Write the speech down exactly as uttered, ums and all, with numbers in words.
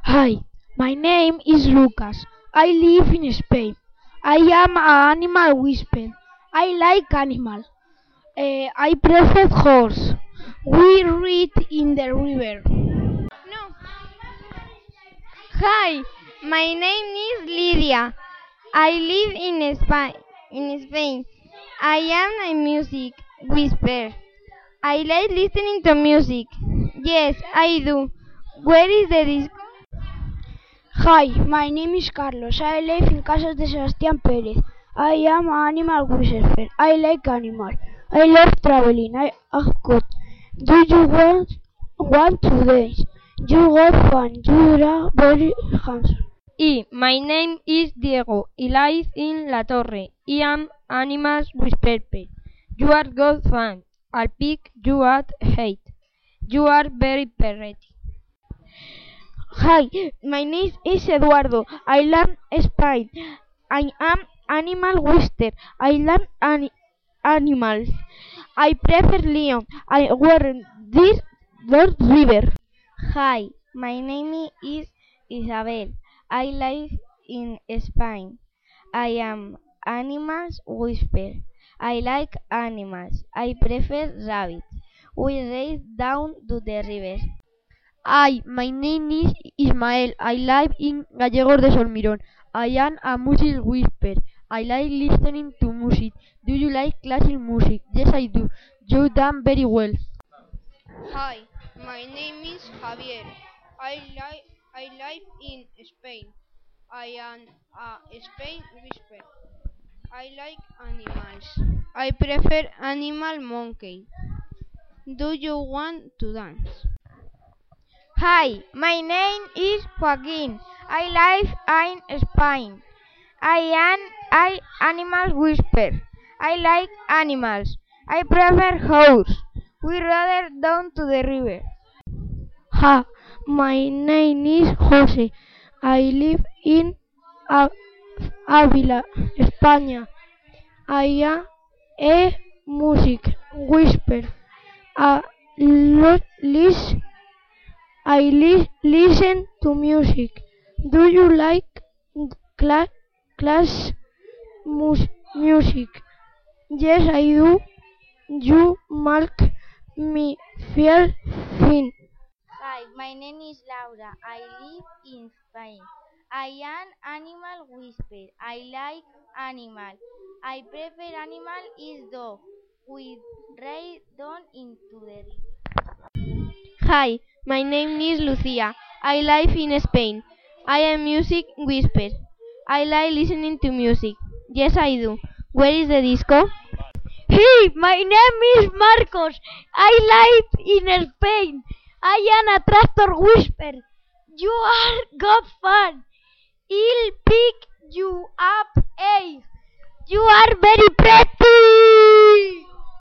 Hi, my name is Lucas. I live in Spain. I am an animal whisperer. I like animals. Uh, I prefer horse. We read in the river. No. Hi, my name is Lydia. I live in Spain. In Spain, I am a music whisperer. I like listening to music. Yes, I do. Where is the disco? Hi, my name is Carlos. I live in Casas de Sebastián Pérez. I am an animal whisperer. I like animals. I love traveling. I have got. Do you want want to dance? You got fun. You are very handsome. Y my name is Diego. I live in La Torre. I am animals whisperer. You are good fan. I'll pick you at hate. You are very pretty. Hi, my name is Eduardo. I love Spain. I am animal whisperer. I love ani- animals. I prefer Leon. I wear this Lord River. Hi, my name is Isabel. I live in Spain. I am animals whisper. I like animals. I prefer rabbits. We race down to the river. Hi, my name is Ismael. I live in Gallegos de Solmirón. I am a music whisperer. I like listening to music. Do you like classical music? Yes, I do. You done very well. Hi, my name is Javier. I live I live in Spain. I am a Spain whisperer. I like animals. I prefer animal monkey. Do you want to dance? Hi, my name is Joaquin. I live in Spain. I am an animal whisperer. I like animals. I prefer horse. We rather down to the river. Ha, my name is Jose. I live in A- Ávila, España. I am a music whisperer. I lo- lis- I li- listen to music. Do you like cla- class mus- music? Yes, I do. You make me feel fine. Hi, my name is Laura. I live in Spain. I am animal whisperer. I like animal. I prefer animal is dog. We ride down into the river. Hi, my name is Lucia. I live in Spain. I am music whisperer. I like listening to music. Yes, I do. Where is the disco? Hey, my name is Marcos. I live in Spain. I am a tractor whisperer. You are good fun. I'll pick you up. Hey, you are very pretty.